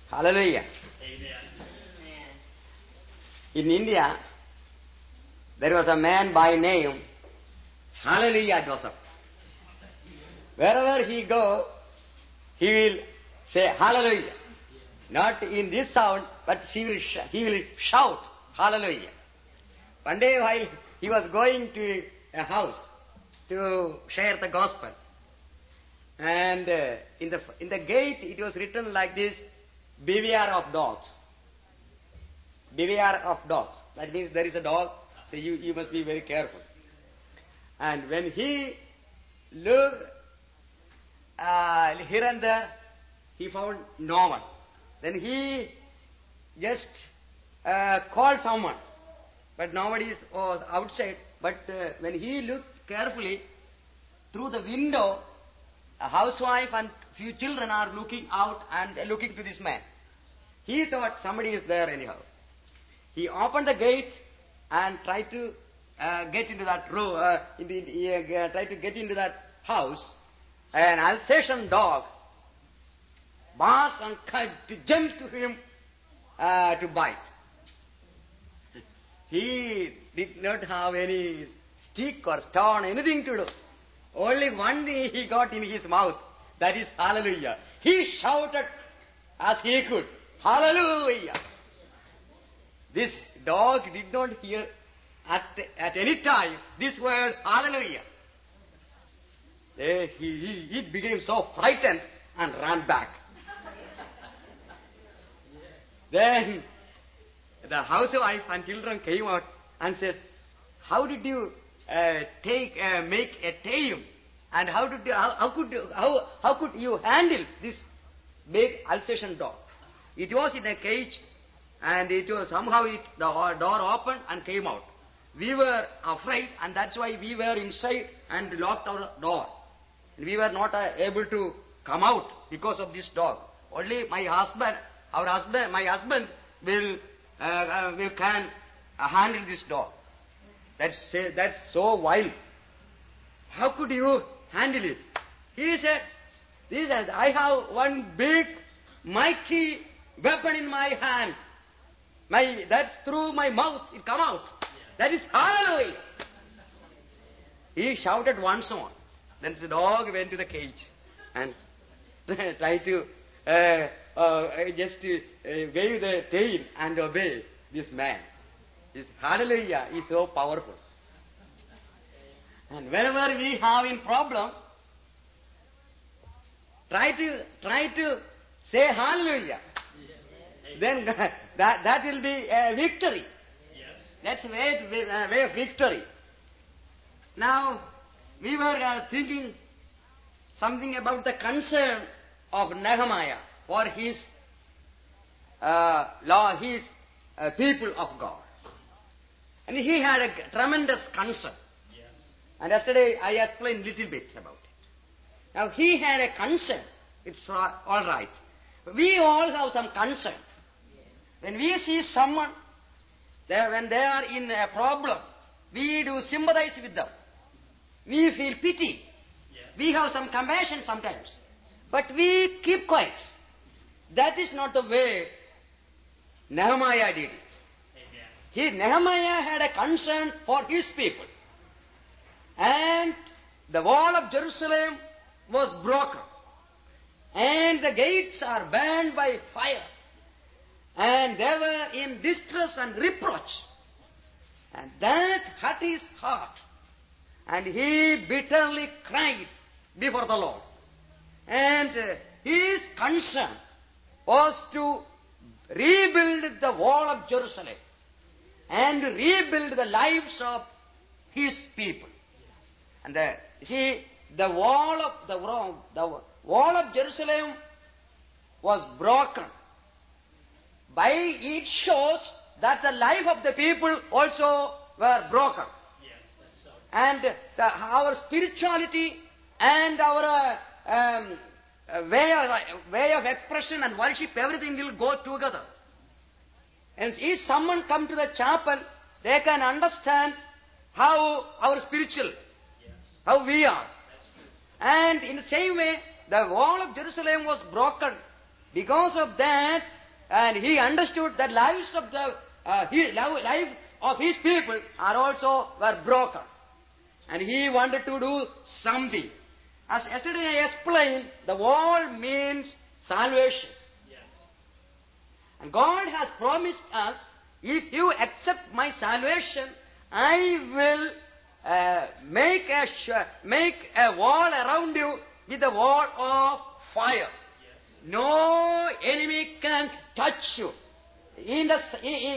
Hallelujah. In India, there was a man by name Hallelujah Joseph. Wherever he go, he will say Hallelujah. Not in this sound, but he will shout Hallelujah. One day while he was going to a house to share the gospel, and in the gate it was written like this: beware of dogs. Beware of dogs. That means there is a dog, so you must be very careful. And when he looked here and there, he found no one. Then he just called someone, but nobody was outside. But when he looked carefully through the window, a housewife and few children are looking out and looking to this man. He thought somebody is there anyhow. He opened the gate and tried to get into that room, tried to get into that house. An Alsatian dog barked and tried to jump to him to bite. He did not have any stick or stone, anything to do. Only one thing he got in his mouth, that is Hallelujah. He shouted as he could, Hallelujah. This dog did not hear at any time this word Hallelujah. He became so frightened and ran back. Then the housewife and children came out and said, how did you make a tame, and how could you handle this big Alsatian dog? It was in a cage, and it was somehow the door opened and came out. We were afraid, and that's why we were inside and locked our door. We were not able to come out because of this dog. Only my husband can handle this dog. That's so wild. How could you handle it? He said, I have one big, mighty weapon in my hand. That's through my mouth, it come out. That is Hallelujah. He shouted once more. Then the dog went to the cage and tried to wave the tail and obey this man. His Hallelujah is so powerful. And whenever we have in problem, try to say Hallelujah. Then that will be a victory. That's a way of victory. Now, we were thinking something about the concern of Nehemiah for his people of God. And he had a tremendous concern. Yes. And yesterday I explained a little bit about it. Now he had a concern. It's all right. We all have some concern. When we see someone, when they are in a problem, we do sympathize with them. We feel pity. Yes. We have some compassion sometimes. But we keep quiet. That is not the way Nehemiah did it. Nehemiah had a concern for his people. And the wall of Jerusalem was broken. And the gates are burned by fire. And they were in distress and reproach. And that hurt his heart. And he bitterly cried before the Lord. And his concern was to rebuild the wall of Jerusalem and rebuild the lives of his people. And the wall of Jerusalem was broken. By it shows that the life of the people also were broken. Yes, that's so. And our spirituality and our way of expression and worship, everything will go together. And if someone come to the chapel, they can understand how our spiritual, how we are. And in the same way, the wall of Jerusalem was broken. Because of that, and he understood that lives of life of his people are also were broken. And he wanted to do something. As yesterday I explained, the wall means salvation. And God has promised us, if you accept my salvation, I will make a wall around you with a wall of fire. No enemy can touch you. In the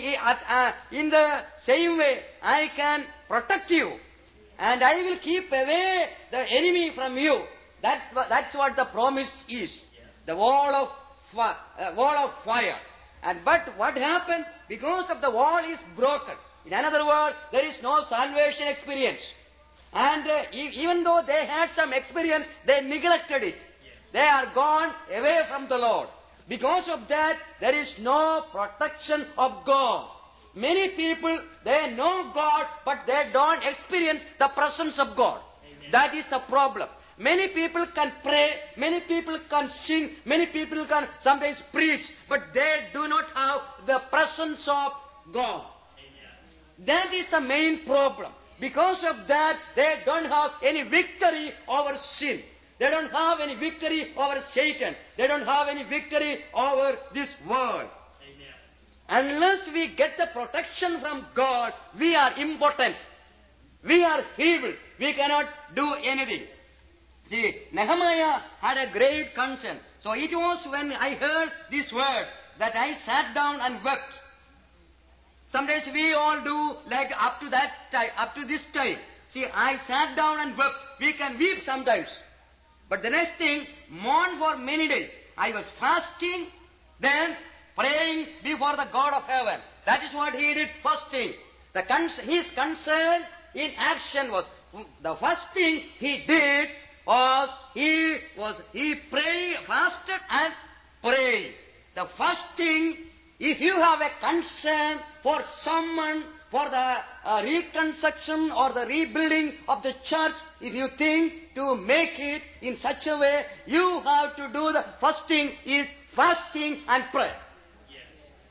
same way, I can protect you, and I will keep away the enemy from you. That's what the promise is. The wall of fire. But what happened? Because of the wall is broken. In another word, there is no salvation experience. And even though they had some experience, they neglected it. They are gone away from the Lord. Because of that, there is no protection of God. Many people, they know God, but they don't experience the presence of God. Amen. That is the problem. Many people can pray, many people can sing, many people can sometimes preach, but they do not have the presence of God. Amen. That is the main problem. Because of that, they don't have any victory over sin. They don't have any victory over Satan. They don't have any victory over this world. Amen. Unless we get the protection from God, we are impotent. We are feeble. We cannot do anything. See, Nehemiah had a great concern. So it was when I heard these words that I sat down and wept. Sometimes we all do like up to that time, up to this time. See, I sat down and wept. We can weep sometimes. But the next thing, mourn for many days. I was fasting, then praying before the God of heaven. That is what he did first thing. His concern in action was, the first thing he did was, he prayed, fasted and prayed. The first thing, if you have a concern for someone, for the reconstruction or the rebuilding of the church, if you think to make it in such a way, you have to do the first thing is fasting and prayer. Yes.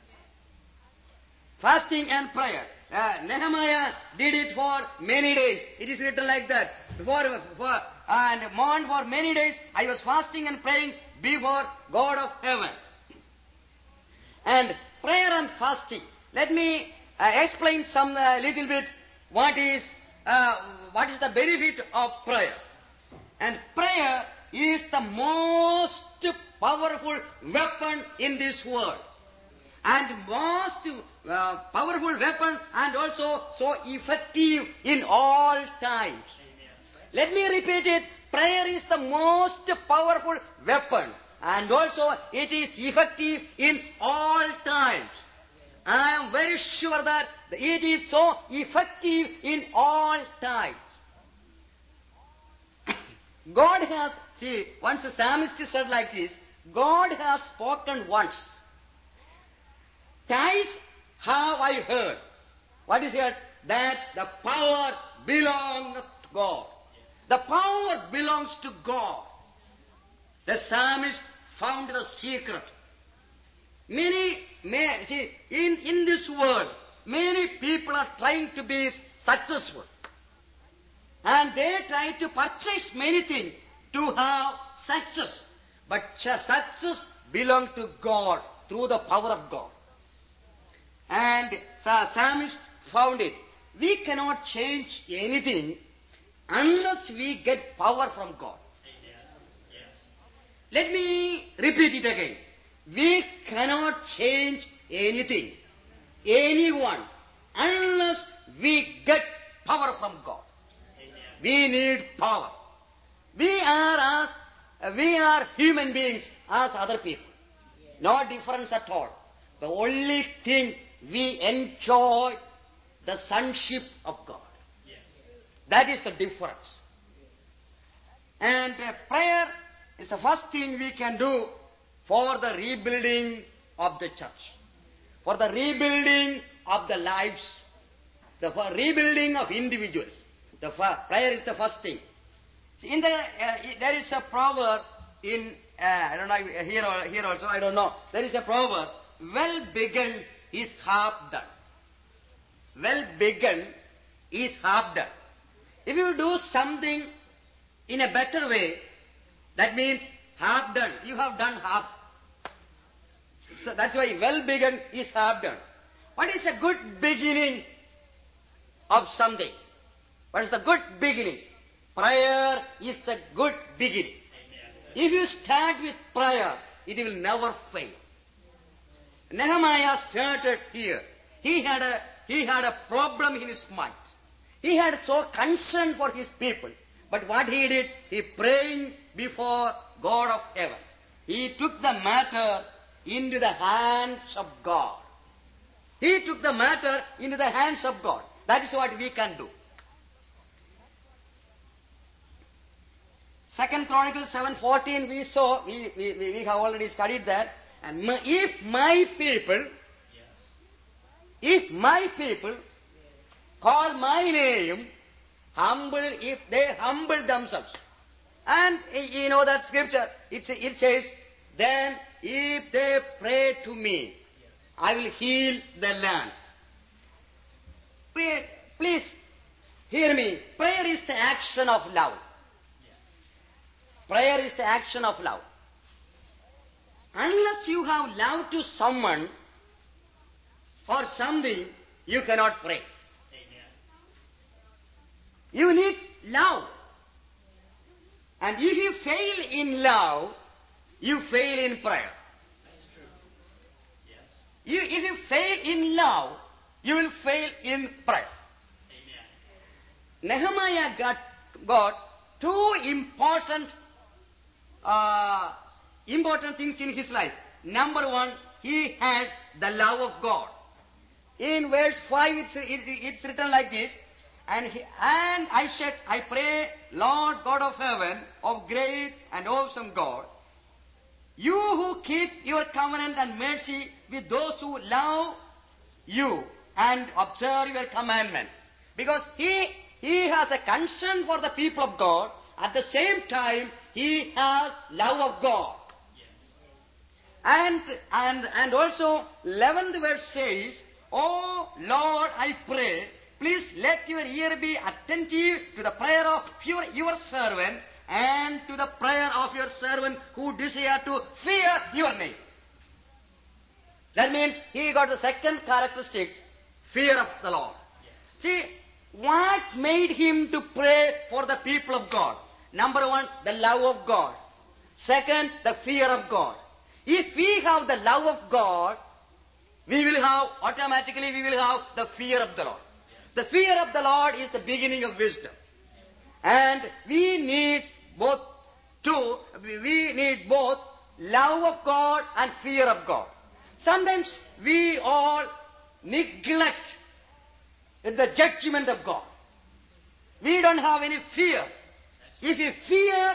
Fasting and prayer. Nehemiah did it for many days. It is written like that. And mourned for many days. I was fasting and praying before God of heaven. And prayer and fasting. Let me explain some little bit what is the benefit of prayer. And prayer is the most powerful weapon in this world. And most powerful weapon and also so effective in all times. Amen. Let me repeat it. Prayer is the most powerful weapon and also it is effective in all times. I am very sure that it is so effective in all times. God has, see, once the psalmist said like this, God has spoken once. Twice have I heard. What is it? That the power belongs to God. The power belongs to God. The psalmist found the secret. In this world, many people are trying to be successful. And they try to purchase many things to have success. But success belongs to God through the power of God. And the psalmist found it. We cannot change anything unless we get power from God. Yes. Let me repeat it again. We cannot change anything, anyone, unless we get power from God. Amen. We need power. We are human beings as other people. No difference at all. The only thing we enjoy the sonship of God. Yes. That is the difference. And prayer is the first thing we can do for the rebuilding of the church, for the rebuilding of the lives, the rebuilding of individuals. The prayer is the first thing. In there is a proverb in I don't know here also I don't know. There is a proverb well begun is half done. Well begun is half done. If you do something in a better way, that means half done. You have done half. So that's why well begun is half done. What is a good beginning of something? What is the good beginning? Prayer is the good beginning. If you start with prayer, it will never fail. Nehemiah started here. He had a problem in his mind. He had so concern for his people. But what he did, he praying before God of heaven. He took the matter into the hands of God. He took the matter into the hands of God. That is what we can do. 2 Chronicles 7:14 we saw, we have already studied that. And if my people call my name, if they humble themselves. And you know that scripture, it says, then if they pray to me, I will heal the land. Please hear me. Prayer is the action of love. Prayer is the action of love. Unless you have love to someone or something, you cannot pray. You need love. And if you fail in love, you fail in prayer. That's true. Yes. If you fail in love, you will fail in prayer. Amen. Nehemiah got two important things in his life. Number one, he had the love of God. In verse 5, it's written like this. And I said, I pray, Lord God of heaven, of great and awesome God, you who keep your covenant and mercy with those who love you and observe your commandment. Because he has a concern for the people of God. At the same time, he has love of God. Yes. And also, 11th verse says, Oh Lord, I pray, please let your ear be attentive to the prayer of your servant and to the prayer of your servant who desire to fear your name. That means he got the second characteristic, fear of the Lord. Yes. See, what made him to pray for the people of God? Number one, the love of God. Second, the fear of God. If we have the love of God, we will have the fear of the Lord. The fear of the Lord is the beginning of wisdom. And we need both love of God and fear of God. Sometimes we all neglect the judgment of God. We don't have any fear. If you fear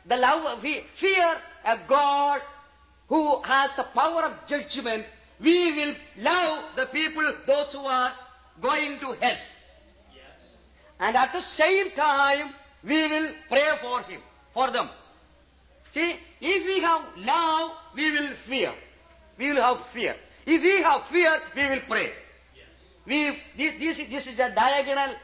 a God who has the power of judgment, we will love the people, those who are going to hell. Yes. And at the same time, we will pray for them. See, if we have love, we will fear. We will have fear. If we have fear, we will pray. Yes. This is a diagonal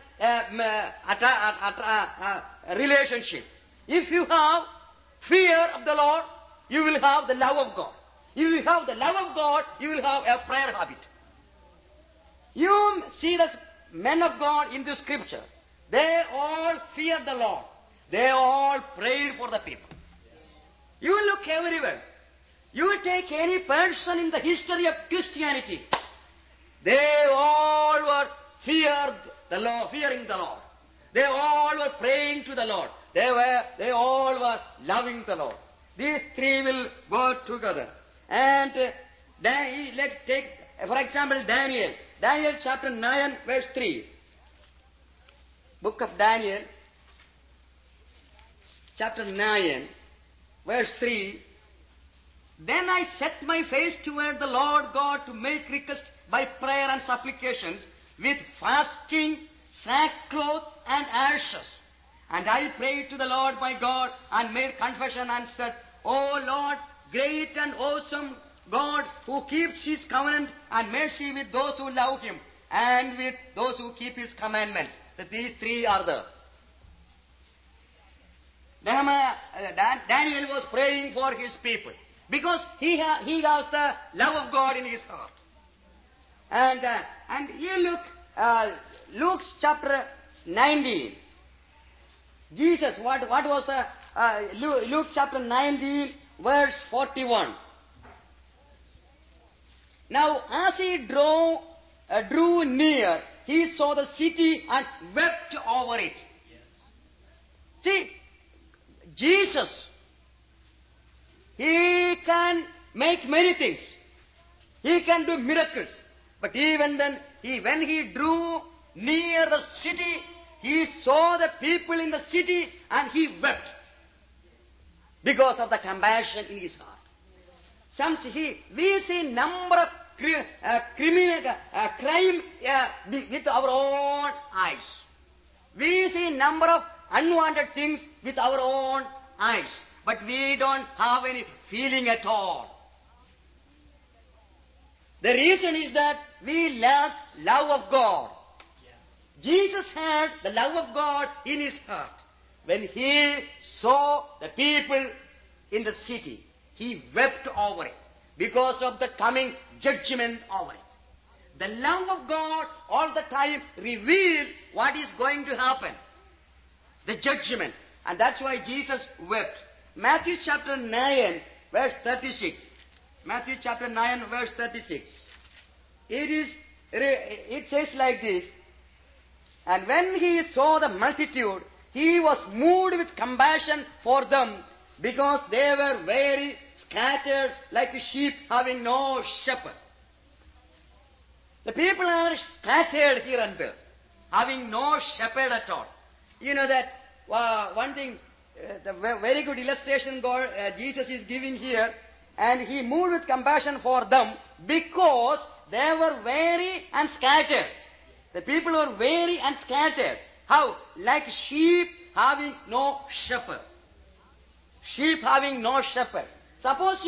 relationship. If you have fear of the Lord, you will have the love of God. If you have the love of God, you will have a prayer habit. You see the men of God in the scripture. They all feared the Lord. They all prayed for the people. You look everywhere. You take any person in the history of Christianity. They all were fearing the Lord. They all were praying to the Lord. They all were loving the Lord. These three will go together. And let's take, for example, Daniel. Daniel chapter 9, verse 3. Book of Daniel, chapter 9, verse 3. Then I set my face toward the Lord God to make request by prayer and supplications with fasting, sackcloth and ashes. And I prayed to the Lord my God and made confession and said, O Lord, great and awesome God who keeps His covenant and mercy with those who love Him and with those who keep His commandments. That these three are there. Daniel was praying for his people because he has the love of God in his heart. And you look, Luke chapter 19. Jesus, what was the Luke chapter 19, verse 41. Now, as he drew near, he saw the city and wept over it. See, Jesus, He can make many things. He can do miracles. But even then, when He drew near the city, He saw the people in the city and He wept because of the compassion in His heart. We see number of crime with our own eyes. We see number of unwanted things with our own eyes. But we don't have any feeling at all. The reason is that we lack love of God. Jesus had the love of God in His heart. When He saw the people in the city, He wept over it because of the coming judgment over it. The love of God all the time revealed what is going to happen. The judgment. And that's why Jesus wept. Matthew chapter 9, verse 36. Matthew chapter 9, verse 36. It says like this. And when He saw the multitude, He was moved with compassion for them, because they were very scattered like sheep having no shepherd. The people are scattered here and there, having no shepherd at all. You know that one thing, the very good illustration Jesus is giving here, and He moved with compassion for them because they were weary and scattered. The people were weary and scattered. How? Like sheep having no shepherd. Sheep having no shepherd. Suppose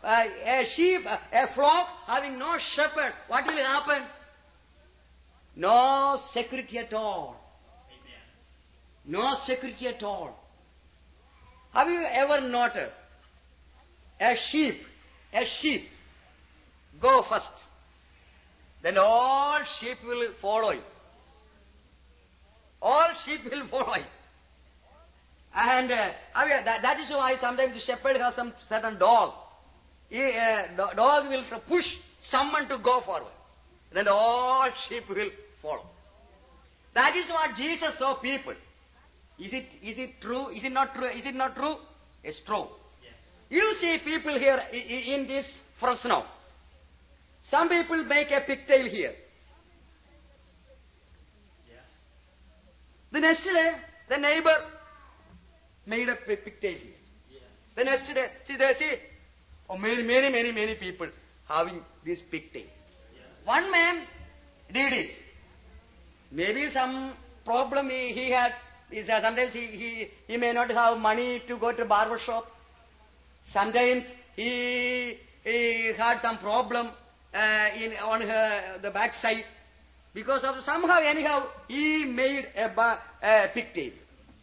a flock having no shepherd, what will happen? No security at all. No security at all. Have you ever noted a sheep go first, then all sheep will follow it. All sheep will follow it. And that is why sometimes the shepherd has some certain dog. Dog will push someone to go forward. Then all sheep will follow. That is what Jesus saw people. Is it true? Is it not true? Is it not true? It's true. Yes. You see people here in this Fresno. Some people make a pigtail here. Yes. The next day, the neighbor made a pigtail here. Yes. The next day, many people having this pigtail. Yes. One man did it. Maybe some problem he had. Sometimes he may not have money to go to barber shop. Sometimes he had some problem on the back side. Because of anyhow, he made a pigtail.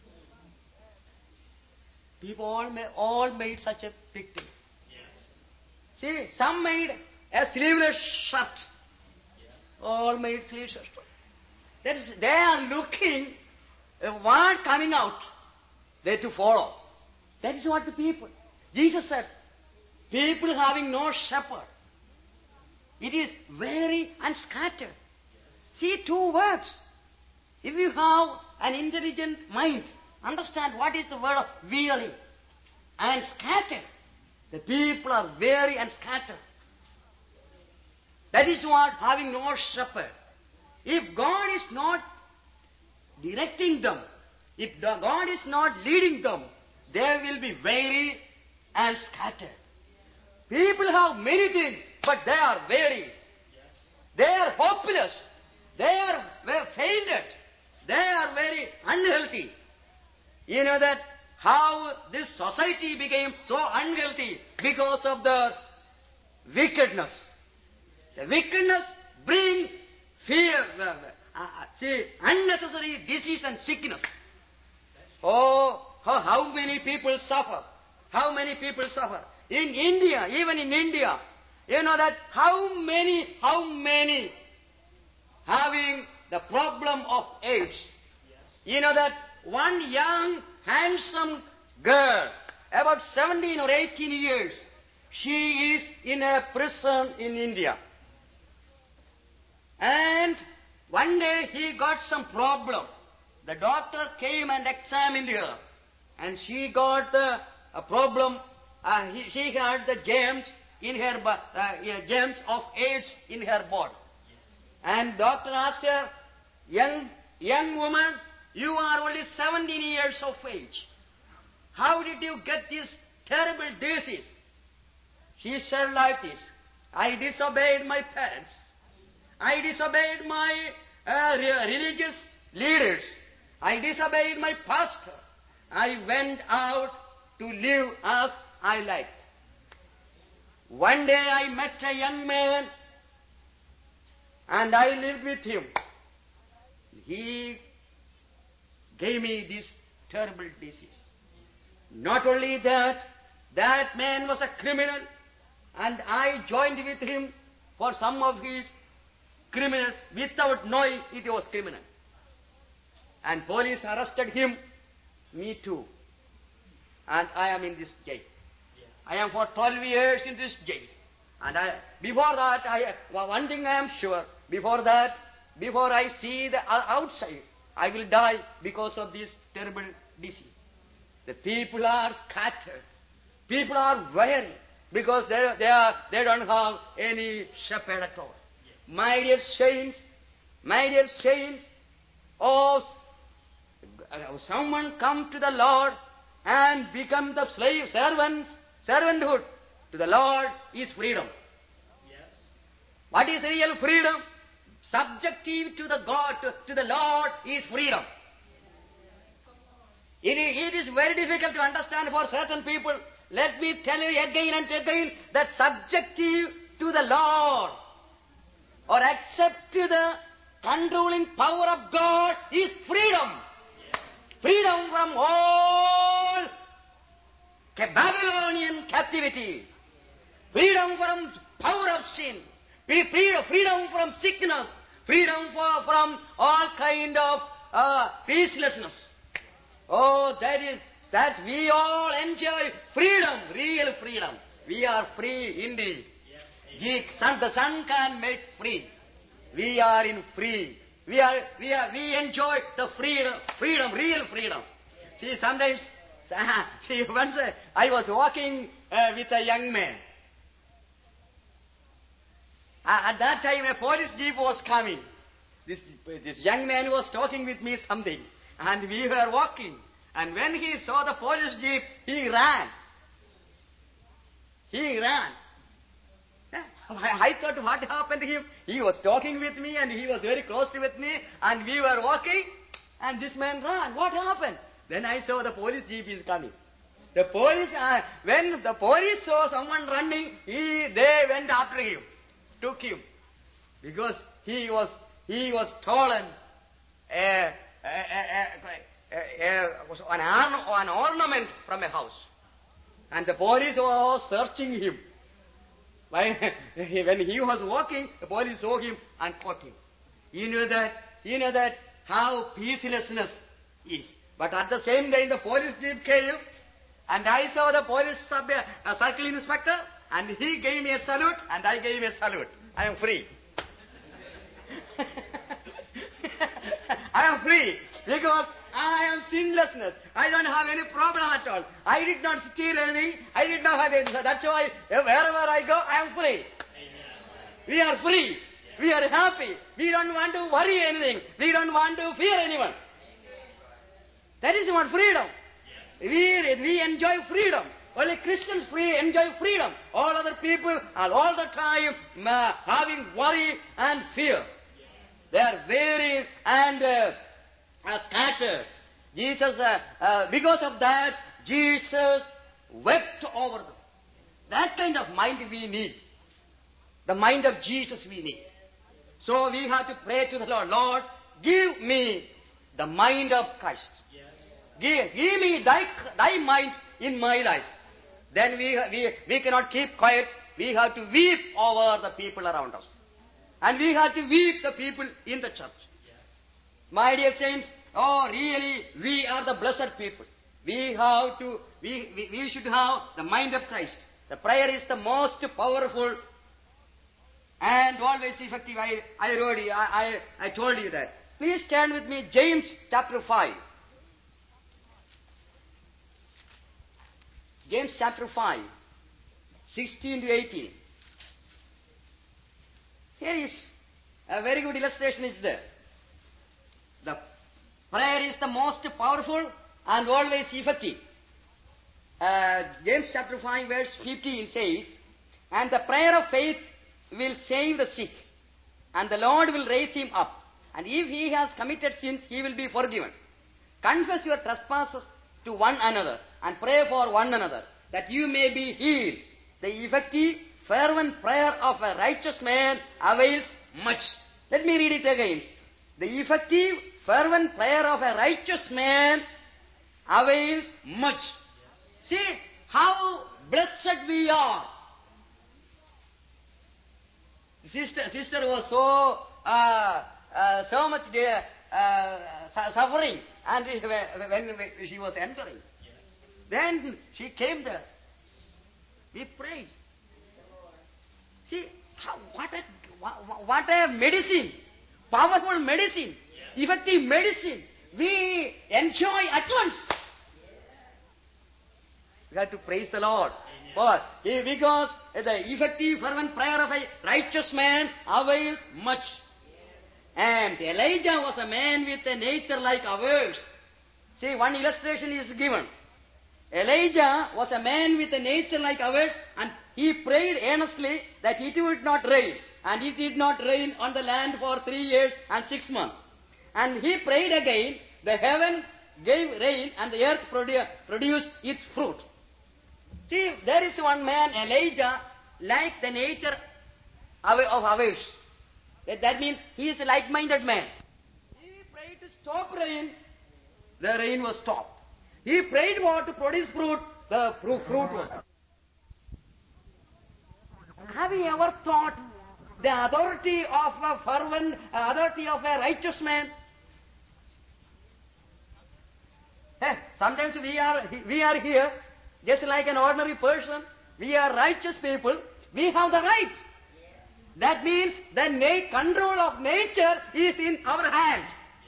People all made such a pigtail. Yes. See, some made a sleeveless shirt. Yes. All made sleeveless shirt. That is, they are looking one coming out, they to follow. That is what the people. Jesus said, people having no shepherd. It is weary and scattered. See two words. If you have an intelligent mind, understand what is the word of weary and scattered. The people are weary and scattered. That is what having no shepherd. If God is not directing them, if God is not leading them, they will be weary and scattered. People have many things, but they are weary. Yes. They are hopeless. They are fainted. They are very unhealthy. You know that how this society became so unhealthy because of the wickedness. The wickedness bring fear, unnecessary disease and sickness. Oh, how many people suffer. How many people suffer. In India, even in India, you know that how many having the problem of AIDS. You know that one young, handsome girl, about 17 or 18 years, she is in a prison in India. And one day he got some problem. The doctor came and examined her. And she got a problem. She had the germs in her germs of AIDS in her body. And doctor asked her, young woman, you are only 17 years of age. How did you get this terrible disease? She said like this, I disobeyed my parents. I disobeyed my religious leaders. I disobeyed my pastor. I went out to live as I liked. One day I met a young man and I lived with him. He gave me this terrible disease. Not only that, that man was a criminal and I joined with him for some of his criminals without knowing it was criminal. And police arrested him, me too. And I am in this jail. I am for 12 years in this jail. And before that, one thing I am sure, before I see the outside, I will die because of this terrible disease. The people are scattered. People are weary because they don't have any shepherd at all. My dear saints, oh, someone come to the Lord and become the servanthood to the Lord is freedom. Yes. What is real freedom? Subjective to the Lord is freedom. It is very difficult to understand for certain people. Let me tell you again and again that subjective to the Lord or accept to the controlling power of God is freedom. Yes. Freedom from all Babylonian captivity. Freedom from power of sin. Freedom from sickness. Freedom from all kind of peacelessness. Oh, that's we all enjoy freedom, real freedom. We are free indeed. Yes. The Son can make free. We are in free. We enjoy the freedom, real freedom. See, sometimes, once I was walking with a young man. At that time, a police jeep was coming. This young man was talking with me something, and we were walking. And when he saw the police jeep, he ran. I thought, what happened to him? He was talking with me, and he was very close with me, and we were walking, and this man ran. What happened? Then I saw the police jeep is coming. The police, when the police saw someone running, they went after him, took him, because he was stolen an ornament from a house, and the police was searching him. When he was walking, the police saw him and caught him. You know that how peacelessness is. But at the same time, the police jeep came, and I saw the police circle inspector, and he gave me a salute, and I gave him a salute. I am free. I am free because I am sinlessness. I don't have any problem at all. I did not steal anything. I did not have anything. That's why wherever I go, I am free. Amen. We are free. We are happy. We don't want to worry anything. We don't want to fear anyone. That is what freedom. Yes. We enjoy freedom. Only Christians enjoy freedom. All other people are all the time having worry and fear. They are weary and scattered. Jesus, because of that, Jesus wept over them. That kind of mind we need. The mind of Jesus we need. So we have to pray to the Lord, Lord, give me the mind of Christ. Yes. Give me thy mind in my life. Then we cannot keep quiet. We have to weep over the people around us. And we have to weep the people in the church. Yes. My dear saints, oh really, we are the blessed people. We should have the mind of Christ. The prayer is the most powerful and always effective. I told you that. Please stand with me, James chapter 5. James chapter 5, 16 to 18. Here is a very good illustration is there. The prayer is the most powerful and always effective. James chapter 5 verse 15 says, and the prayer of faith will save the sick, and the Lord will raise him up. And if he has committed sins, he will be forgiven. Confess your trespasses to one another, and pray for one another, that you may be healed. The effective, fervent prayer of a righteous man avails much. Let me read it again. The effective, fervent prayer of a righteous man avails much. See how blessed we are. Sister was so much suffering, and when she was entering, Yes. then she came there. We prayed. See what a medicine, powerful medicine, effective medicine. We enjoy at once. We have to praise the Lord. For because the effective fervent prayer of a righteous man avails much. And Elijah was a man with a nature like ours. See, one illustration is given. Elijah was a man with a nature like ours, and he prayed earnestly that it would not rain. And it did not rain on the land for 3 years and 6 months. And he prayed again, the heaven gave rain, and the earth produced its fruit. See, there is one man, Elijah, like the nature of ours. That means he is a like-minded man. He prayed to stop rain, the rain was stopped. He prayed for to produce fruit, the fruit was stopped. Have you ever thought the authority of a fervent, authority of a righteous man? Sometimes we are here, just like an ordinary person. We are righteous people. We have the right. That means the control of nature is in our hand.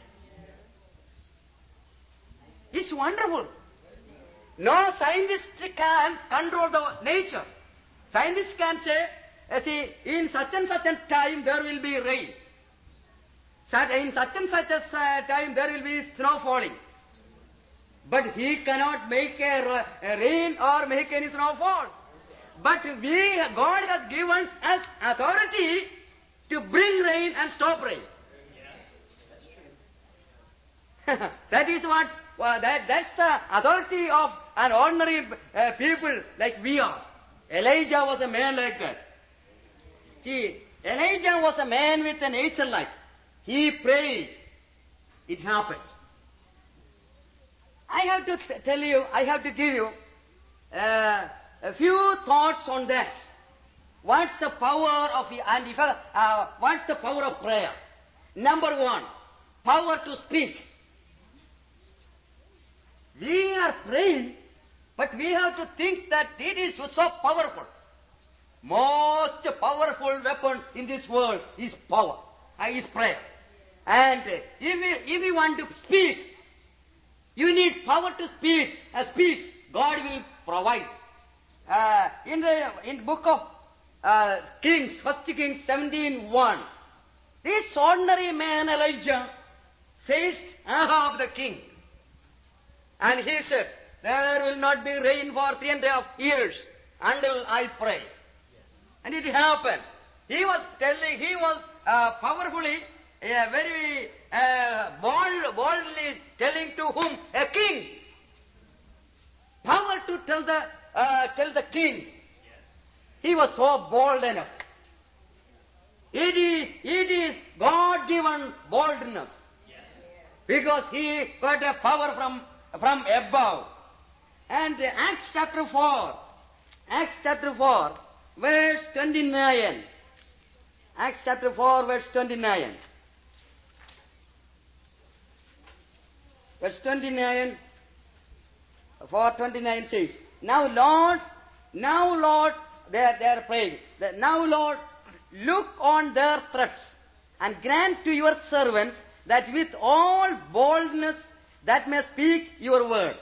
It's wonderful. No scientist can control the nature. Scientists can say, see, in such and such a time there will be rain. In such and such a time there will be snow falling. But he cannot make a rain or make any snowfall. But God has given us authority to bring rain and stop rain. That is what, that's the authority of an ordinary people like we are. Elijah was a man like that. See, Elijah was a man with a nature like. He prayed. It happened. I have to tell you, I have to give you a few thoughts on that. What's the power of what's the power of prayer? Number one, power to speak. We are praying, but we have to think that it is so powerful. Most powerful weapon in this world is power, is prayer. And if you want to speak, you need power to speak. God will provide. In the book of Kings, 1 Kings 17:1, this ordinary man Elijah faced Ahab the king. And he said, there will not be rain for 3.5 years until I pray. And it happened. He was powerfully, very boldly telling to whom? A king. Power to tell the king. He was so bold enough. It is God-given boldness. Because he got a power from above. And Acts chapter 4, verse 29. Acts chapter 4, verse 29. Verse 29, 4:29 says, Now Lord, they are praying. Now Lord, look on their threats and grant to your servants that with all boldness that may speak your word,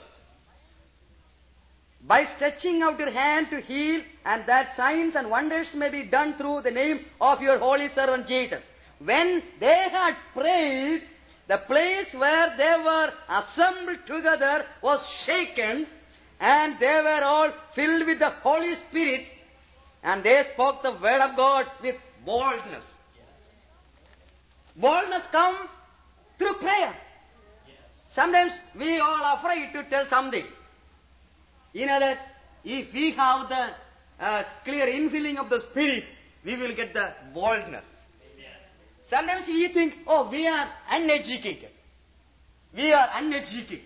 by stretching out your hand to heal, and that signs and wonders may be done through the name of your holy servant Jesus. When they had prayed, the place where they were assembled together was shaken, and they were all filled with the Holy Spirit, and they spoke the word of God with boldness. Boldness comes through prayer. Sometimes we are afraid to tell something. You know that if we have the clear infilling of the Spirit, we will get the boldness. Sometimes we think, oh, we are uneducated. We are uneducated.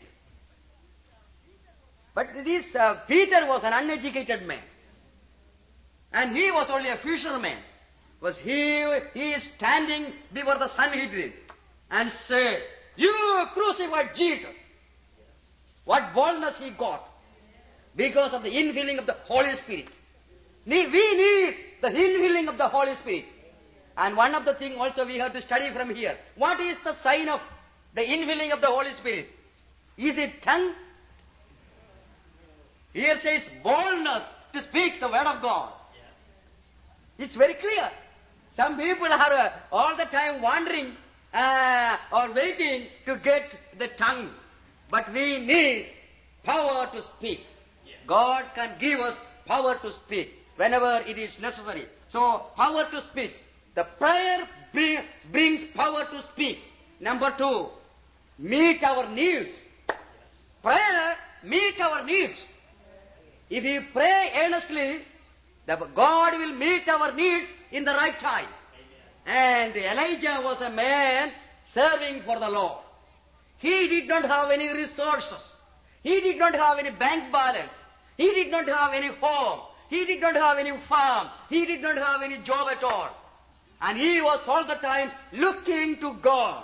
But this Peter was an uneducated man. And he was only a fisherman. Was he is standing before the Sanhedrin and said, you crucified Jesus. What boldness he got. Because of the infilling of the Holy Spirit. We need the infilling of the Holy Spirit. And one of the things also we have to study from here. What is the sign of the infilling of the Holy Spirit? Is it tongue? Here says boldness to speak the word of God. It's very clear. Some people are all the time wandering or waiting to get the tongue. But we need power to speak. God can give us power to speak whenever it is necessary. So, power to speak. The prayer brings power to speak. Number 2, meet our needs. Prayer meet our needs. If we pray earnestly, God will meet our needs in the right time. And Elijah was a man serving for the Lord. He did not have any resources. He did not have any bank balance. He did not have any home. He did not have any farm. He did not have any job at all. And he was all the time looking to God.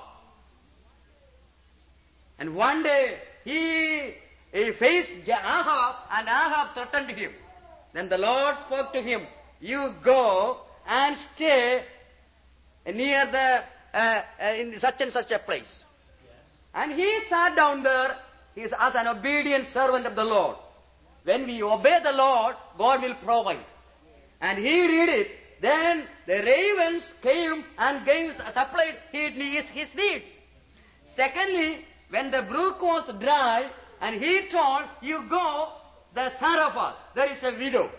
And one day he faced Ahab, and Ahab threatened him. Then the Lord spoke to him, you go and stay near in such and such a place. And he sat down there as an obedient servant of the Lord. When we obey the Lord, God will provide. And he did it. Then the ravens came and supplied his needs. Secondly, when the brook was dry, and he told, you go the Zarephath. There is a widow.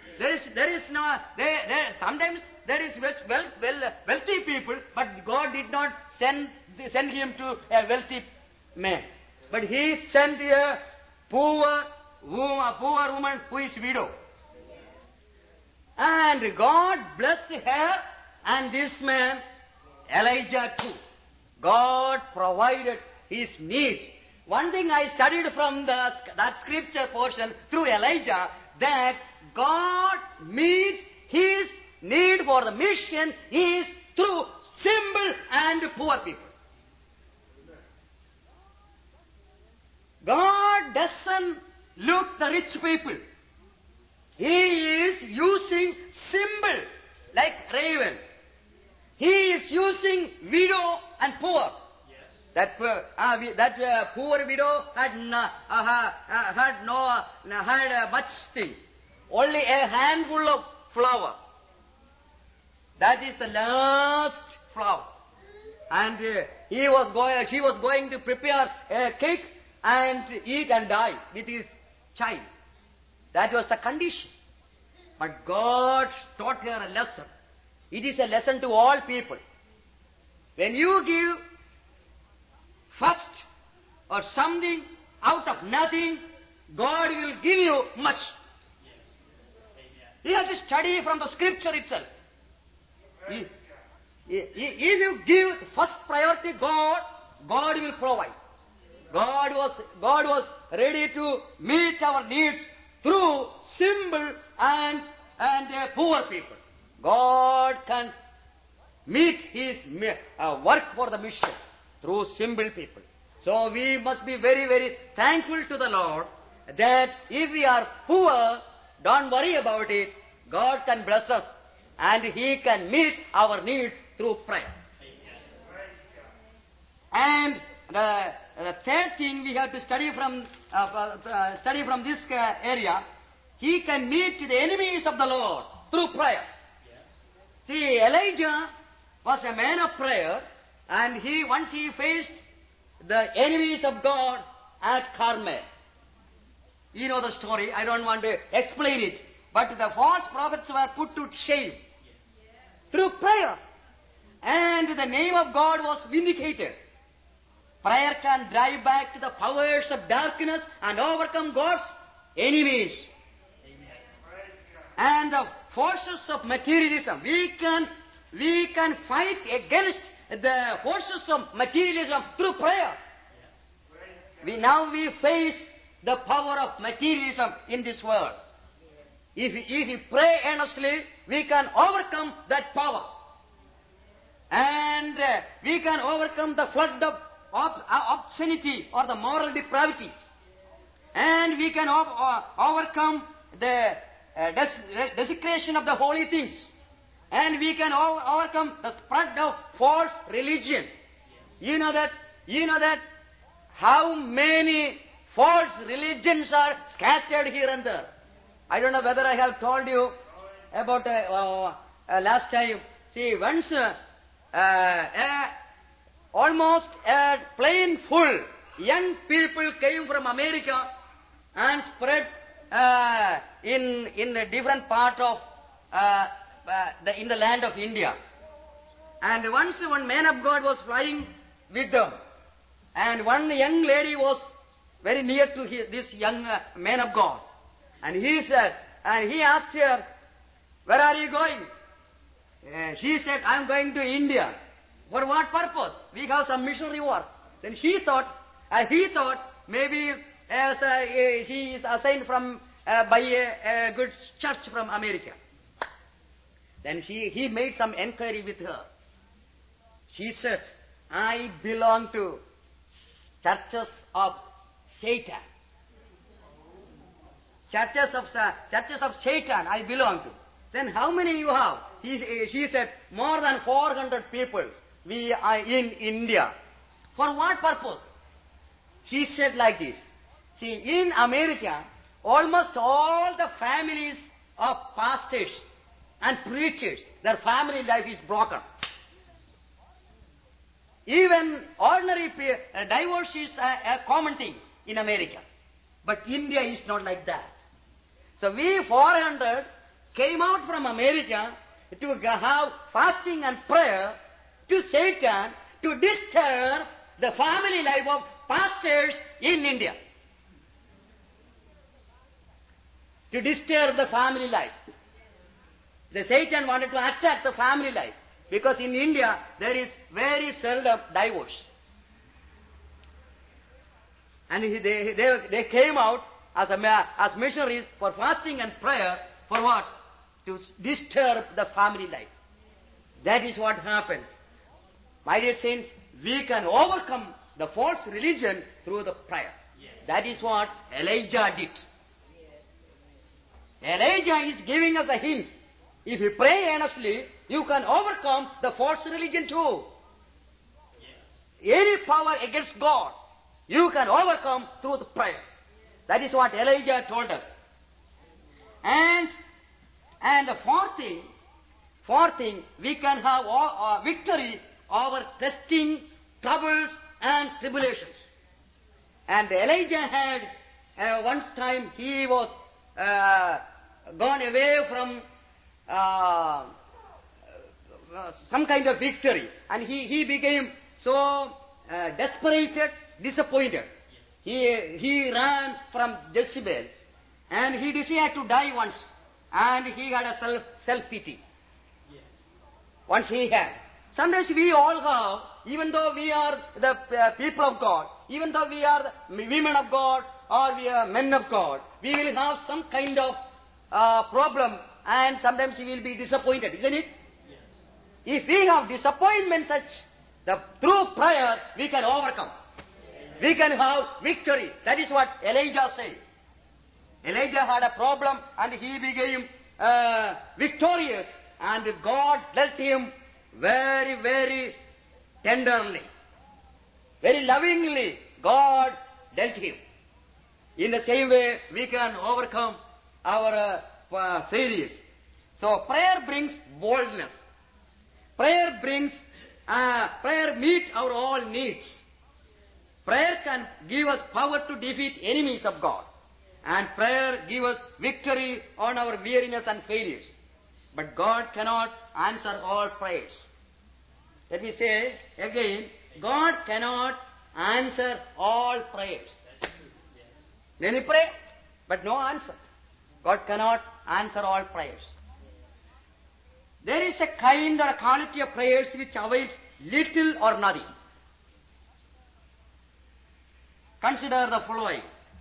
Sometimes there is wealthy people, but God did not send him to a wealthy man. But he sent a poor woman who is widow. And God blessed her and this man, Elijah too. God provided his needs. One thing I studied from that scripture portion through Elijah, that God meets his need for the mission is through simple and poor people. God doesn't look the rich people. He is using simple, like raven. He is using widow and poor. That poor widow had much thing, only a handful of flour. That is the last flour, and she was going to prepare a cake and eat and die with his child. That was the condition. But God taught her a lesson. It is a lesson to all people. When you give first or something out of nothing, God will give you much. You have to study from the scripture itself. If you give first priority God, God will provide. God was ready to meet our needs through simple and poor people. God can meet His work for the mission through simple people. So we must be very, very thankful to the Lord that if we are poor, don't worry about it. God can bless us and He can meet our needs through prayer. And the third thing we have to study from this area, He can meet the enemies of the Lord through prayer. See, Elijah was a man of prayer, and once he faced the enemies of God at Carmel. You know the story. I don't want to explain it. But the false prophets were put to shame through prayer. And the name of God was vindicated. Prayer can drive back the powers of darkness and overcome God's enemies. And the forces of materialism. We can fight against the forces of materialism through prayer. Now we face the power of materialism in this world. If we pray earnestly, we can overcome that power. And we can overcome the flood of obscenity or the moral depravity. And we can overcome the desecration of the holy things. And we can overcome the spread of false religion. You know that how many false religions are scattered here and there. I don't know whether I have told you about last time. See, once almost a plane full young people came from America and spread in a different part of in the land of India. And once one man of God was flying with them, and one young lady was very near to this young man of God. And he asked her, "Where are you going?" She said, "I am going to India." "For what purpose?" "We have some missionary work." Then he thought, maybe she is assigned by a good church from America. Then he made some enquiry with her. She said, "I belong to churches of Satan. Churches of Satan I belong to." "Then how many you have?" She said, "More than 400 people we are in India." "For what purpose?" She said like this. See, in America, almost all the families of pastors and preachers, their family life is broken. Even ordinary divorce is a common thing in America. But India is not like that. So we 400 came out from America to have fasting and prayer to Satan to disturb the family life of pastors in India. To disturb the family life. The Satan wanted to attack the family life. Because in India, there is very seldom divorce. And they came out as missionaries for fasting and prayer. For what? To disturb the family life. That is what happens. My dear saints, we can overcome the false religion through the prayer. That is what Elijah did. Elijah is giving us a hint. If you pray earnestly, you can overcome the false religion too. Any power against God, you can overcome through the prayer. That is what Elijah told us. And the fourth thing, we can have victory over testing, troubles and tribulations. And Elijah had one time he was gone away from some kind of victory, and he became so desperate, disappointed. He ran from Jezebel, and he desired to die once, and he had a self-pity. Once he had. Sometimes we all have, even though we are the people of God, even though we are the women of God or we are men of God, we will have some kind of problem, and sometimes we will be disappointed, isn't it? If we have disappointment such, through prayer we can overcome. We can have victory. That is what Elijah said. Elijah had a problem and he became victorious, and God dealt him very, very tenderly. Very lovingly God dealt him. In the same way we can overcome our failures. So prayer brings boldness. Prayer meets our all needs. Prayer can give us power to defeat enemies of God. And prayer gives us victory on our weariness and failures. But God cannot answer all prayers. Let me say again, God cannot answer all prayers. Many pray, but no answer. God cannot answer all prayers. There is a kind or a quality of prayers which avails little or nothing. Consider the following.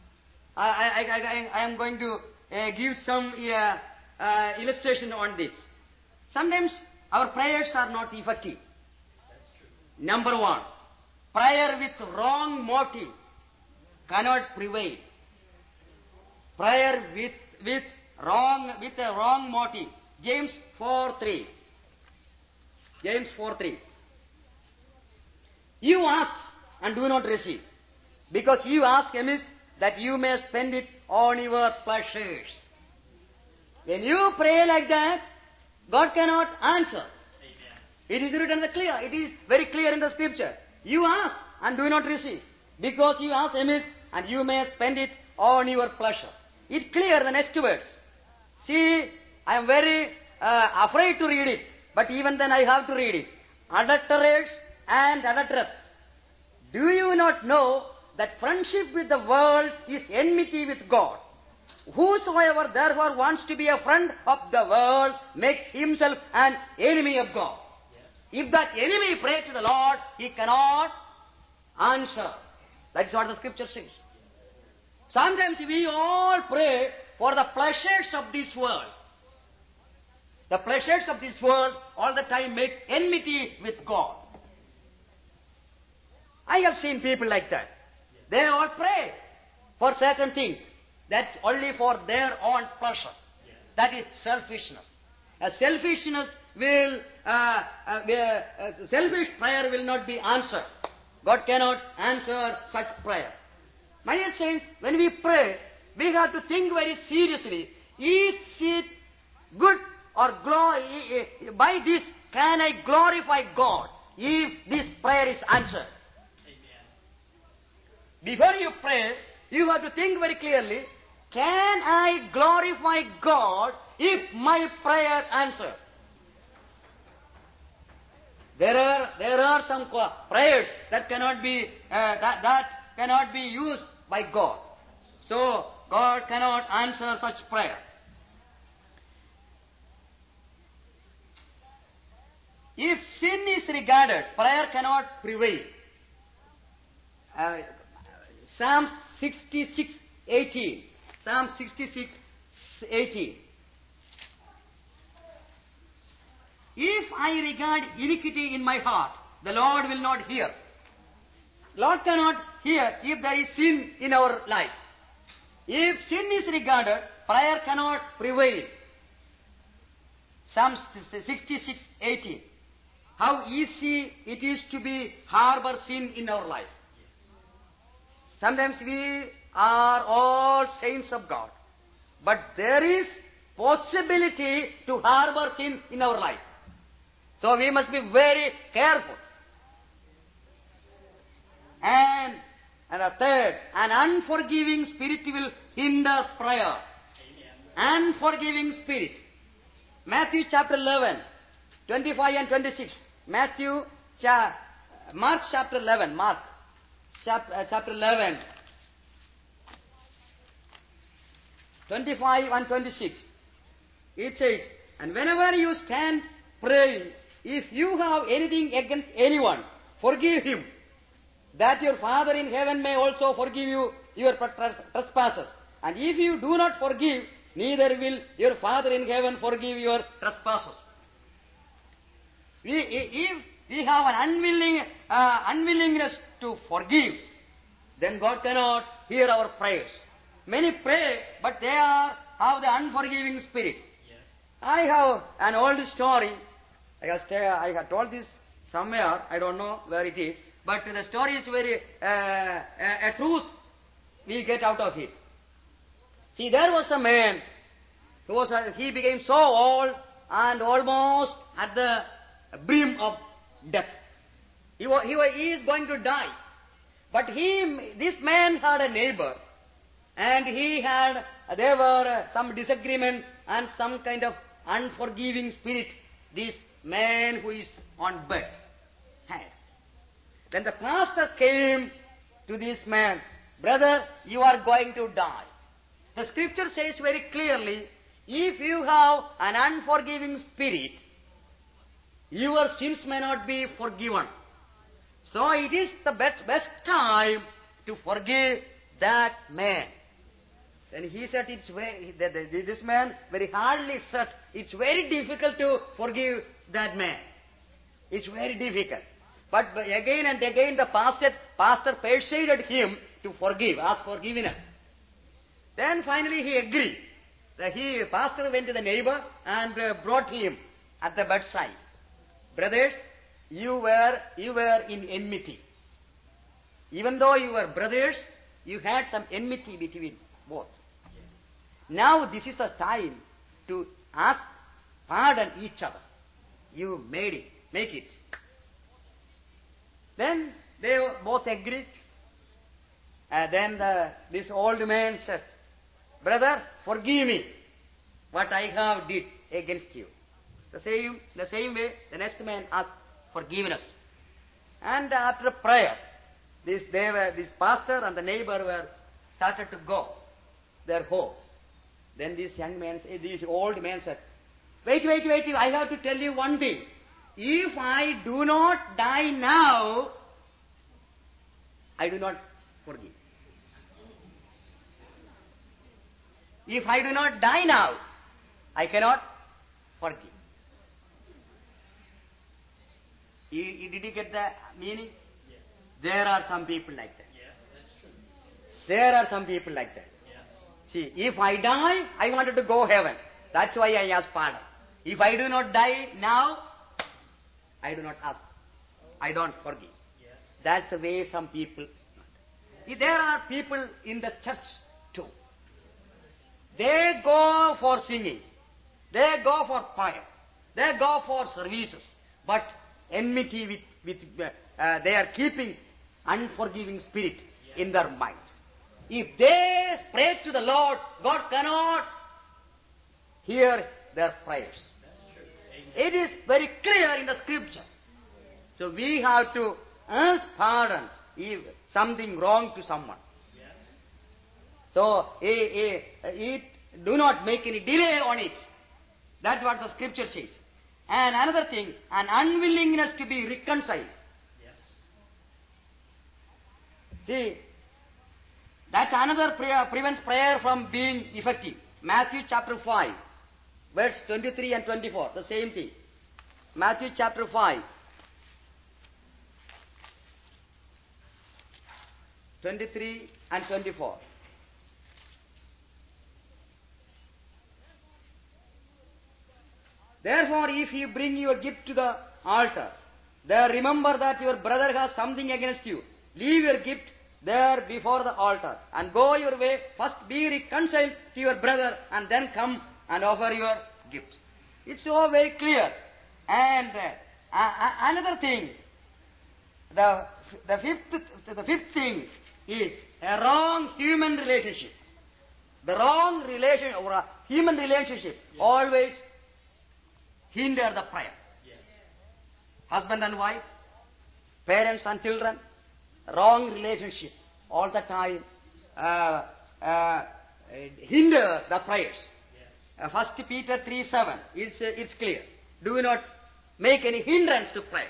I am going to give some illustration on this. Sometimes our prayers are not effective. Number one, prayer with wrong motive cannot prevail. Prayer with a wrong motive. James 4:3. James 4:3. You ask and do not receive, because you ask amiss, that you may spend it on your pleasures. When you pray like that, God cannot answer. Amen. It is written clear. It is very clear in the scripture. You ask and do not receive, because you ask amiss, and you may spend it on your pleasure. It clear the next verse. See, I am very afraid to read it, but even then I have to read it. Adulterers and adulteress, do you not know that friendship with the world is enmity with God? Whosoever therefore wants to be a friend of the world makes himself an enemy of God. Yes. If that enemy pray to the Lord, he cannot answer. That's what the scripture says. Sometimes we all pray for the pleasures of this world. The pleasures of this world all the time make enmity with God. I have seen people like that. They all pray for certain things. That's only for their own pleasure. That is selfishness. Selfishness will, selfish prayer will not be answered. God cannot answer such prayer. My dear saints, when we pray, we have to think very seriously. Is it good or by this can I glorify God if this prayer is answered? Amen. Before you pray, you have to think very clearly, can I glorify God if my prayer answered? There are some prayers that cannot be that cannot be used by God. So God cannot answer such prayer. If sin is regarded, prayer cannot prevail. Psalm 66:18. Psalm 66:18. If I regard iniquity in my heart, the Lord will not hear. Lord cannot hear if there is sin in our life. If sin is regarded, prayer cannot prevail. Psalm 66:18. How easy it is to be harbor sin in our life. Sometimes we are all saints of God, but there is possibility to harbor sin in our life. So we must be very careful. And a third, an unforgiving spirit will hinder prayer. Unforgiving spirit. Matthew chapter 11, 25 and 26. Mark chapter 11. Mark chapter 11, 25 and 26. It says, and whenever you stand praying, if you have anything against anyone, forgive him, that your Father in heaven may also forgive you your trespasses. And if you do not forgive, neither will your Father in heaven forgive your trespasses. If we have an unwillingness to forgive, then God cannot hear our prayers. Many pray, but they have the unforgiving spirit. Yes. I have an old story. I have told this somewhere. I don't know where it is. But the story is very a truth we get out of it. See, there was a man he became so old and almost at the brim of death. He is going to die. But this man had a neighbor, and there were some disagreement and some kind of unforgiving spirit this man who is on bed had. Then the pastor came to this man, brother, you are going to die. The scripture says very clearly, if you have an unforgiving spirit, your sins may not be forgiven. So it is the best time to forgive that man. And he said, this man very hardly said, it's very difficult to forgive that man. It's very difficult. But again and again the pastor persuaded him to forgive, ask forgiveness. Then finally he agreed. The pastor went to the neighbor and brought him at the bedside. Brothers, you were in enmity. Even though you were brothers, you had some enmity between both. Now this is a time to ask pardon each other. You make it. Then they both agreed. Then this old man said, brother, forgive me what I have did against you. The same way, the next man asked forgiveness. And after prayer, this pastor and the neighbor started to go their home. Then this old man said, wait, I have to tell you one thing. If I do not die now, I do not forgive. If I do not die now, I cannot forgive. Did you get the meaning? Yes. There are some people like that. Yes, that's true. There are some people like that. Yes. See, if I die, I wanted to go heaven. That's why I ask pardon. If I do not die now, I do not ask. I don't forgive. Yes. That's the way some people. There are people in the church too. They go for singing. They go for prayer. They go for services. But enmity they are keeping unforgiving spirit in their mind. If they pray to the Lord, God cannot hear their prayers. It is very clear in the scripture. So we have to ask pardon if something wrong to someone. So do not make any delay on it. That's what the scripture says. And another thing, an unwillingness to be reconciled. Yes. See, that's another prevents prayer from being effective. Matthew chapter 5, verse 23 and 24, the same thing. Matthew chapter 5, 23 and 24. Therefore, if you bring your gift to the altar, there remember that your brother has something against you. Leave your gift there before the altar and go your way. First be reconciled to your brother and then come and offer your gift. It's so very clear. And another thing, the fifth thing is a wrong human relationship. The wrong relation or a human relationship always hinder the prayer. Yes. Husband and wife, parents and children, wrong relationship all the time hinder the prayers. Yes. 1 Peter 3:7, it's clear. Do not make any hindrance to prayer.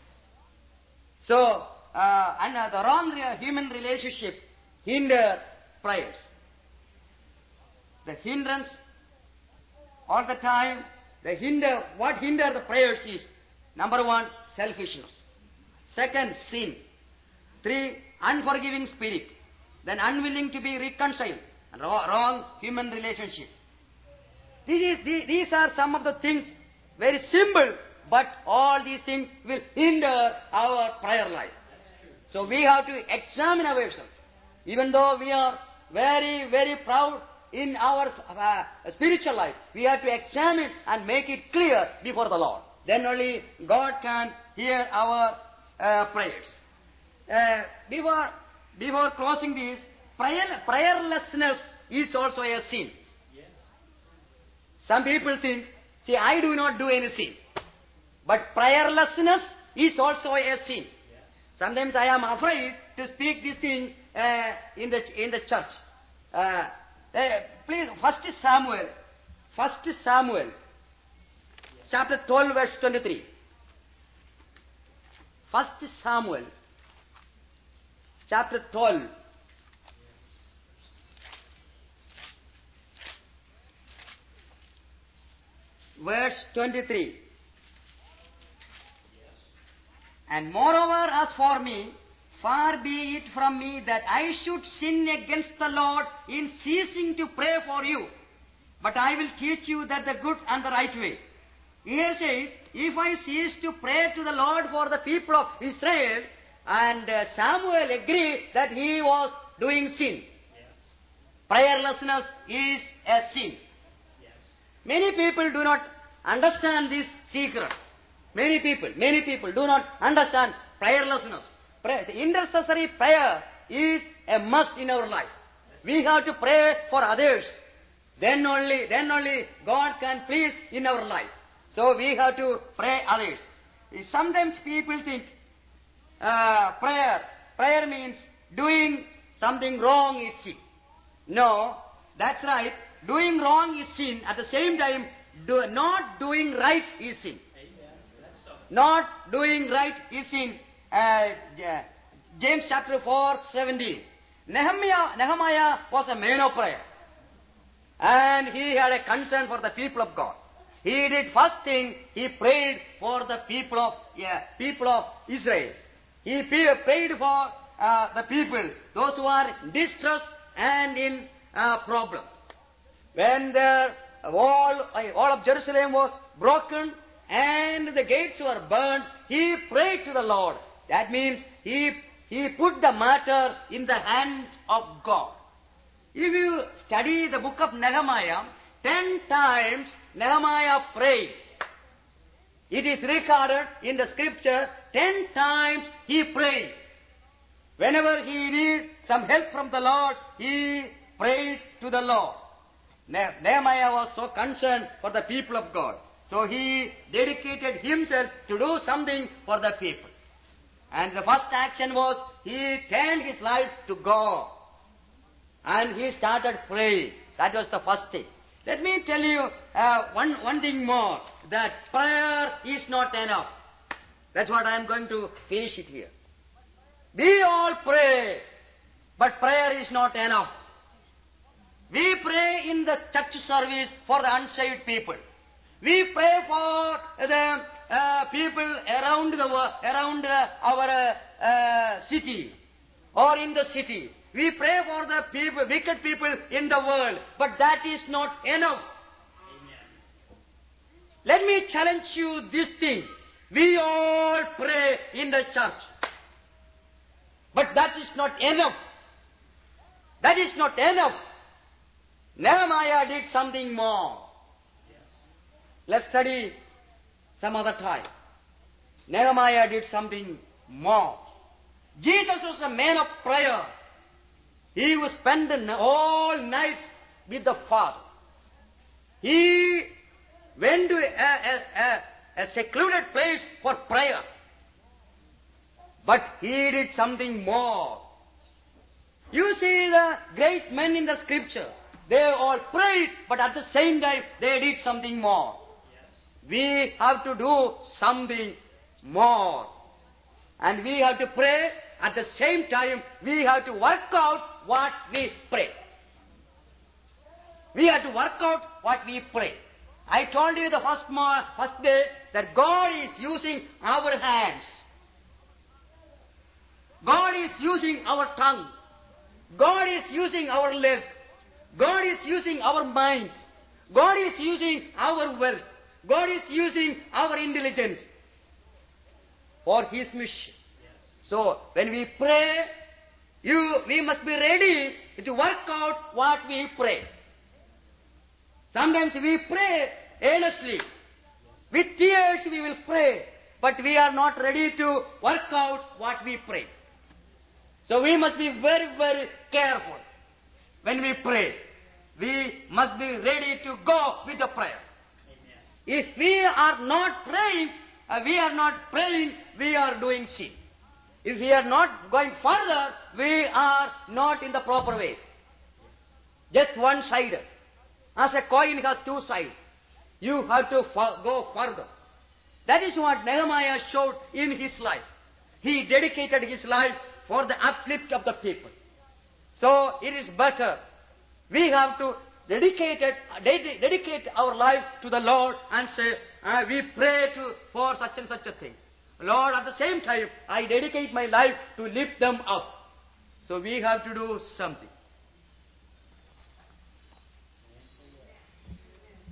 So, the wrong human relationship hinder prayers. The hindrance all the time, what hinder the prayers is, number one, selfishness. Second, sin. 3, unforgiving spirit. Then unwilling to be reconciled. And wrong human relationship. These are some of the things, very simple, but all these things will hinder our prayer life. So we have to examine ourselves. Even though we are very, very proud in our spiritual life, we have to examine and make it clear before the Lord. Then only God can hear our prayers. Before closing this, prayerlessness is also a sin. Yes. Some people think, see, I do not do any sin. But prayerlessness is also a sin. Yes. Sometimes I am afraid to speak this thing in the church. Please, 1 Samuel, chapter 12, verse 23. 1 Samuel, chapter 12. Verse 23. And moreover, as for me, far be it from me that I should sin against the Lord in ceasing to pray for you. But I will teach you that the good and the right way. Here says, if I cease to pray to the Lord for the people of Israel, and Samuel agreed that he was doing sin. Yes. Prayerlessness is a sin. Yes. Many people do not understand this secret. Many people do not understand prayerlessness. The intercessory prayer is a must in our life. We have to pray for others. Then only God can please in our life. So we have to pray others. Sometimes people think prayer means doing something wrong is sin. No, that's right. Doing wrong is sin. At the same time, not doing right is sin. Amen. That's so. Not doing right is sin. James chapter 4, 17. Nehemiah was a man of prayer. And he had a concern for the people of God. He did first thing, he prayed for the people of Israel. He prayed for the people, those who are in distress and in problems. When the wall of Jerusalem was broken and the gates were burned, he prayed to the Lord. That means he put the matter in the hands of God. If you study the book of Nehemiah, 10 times Nehemiah prayed. It is recorded in the scripture, 10 times he prayed. Whenever he needed some help from the Lord, he prayed to the Lord. Nehemiah was so concerned for the people of God. So he dedicated himself to do something for the people. And the first action was, he turned his life to God. And he started praying. That was the first thing. Let me tell you one thing more, that prayer is not enough. That's what I am going to finish it here. We all pray, but prayer is not enough. We pray in the church service for the unsaved people. We pray for the people around our city or in the city. We pray for the people, wicked people in the world, but that is not enough. Amen. Let me challenge you this thing. We all pray in the church, but that is not enough. That is not enough. Nehemiah did something more. Yes. Let's study some other time. Nehemiah did something more. Jesus was a man of prayer. He would spend the whole night with the Father. He went to a secluded place for prayer. But he did something more. You see the great men in the scripture. They all prayed, but at the same time they did something more. Yes. we have to do something more. And we have to pray. At the same time, we have to work out what we pray. We have to work out what we pray. I told you the first day that God is using our hands. God is using our tongue. God is using our leg. God is using our mind. God is using our wealth. God is using our intelligence for His mission. So, when we pray, we must be ready to work out what we pray. Sometimes we pray earnestly. With tears we will pray, but we are not ready to work out what we pray. So we must be very, very careful when we pray. We must be ready to go with the prayer. Amen. If we are not praying, we are doing sin. If we are not going further, we are not in the proper way. Just one-sided. As a coin has two sides. You have to go further. That is what Nehemiah showed in his life. He dedicated his life for the uplift of the people. So it is better. We have to dedicate our life to the Lord and say, we pray for such and such a thing. Lord, at the same time, I dedicate my life to lift them up. So we have to do something.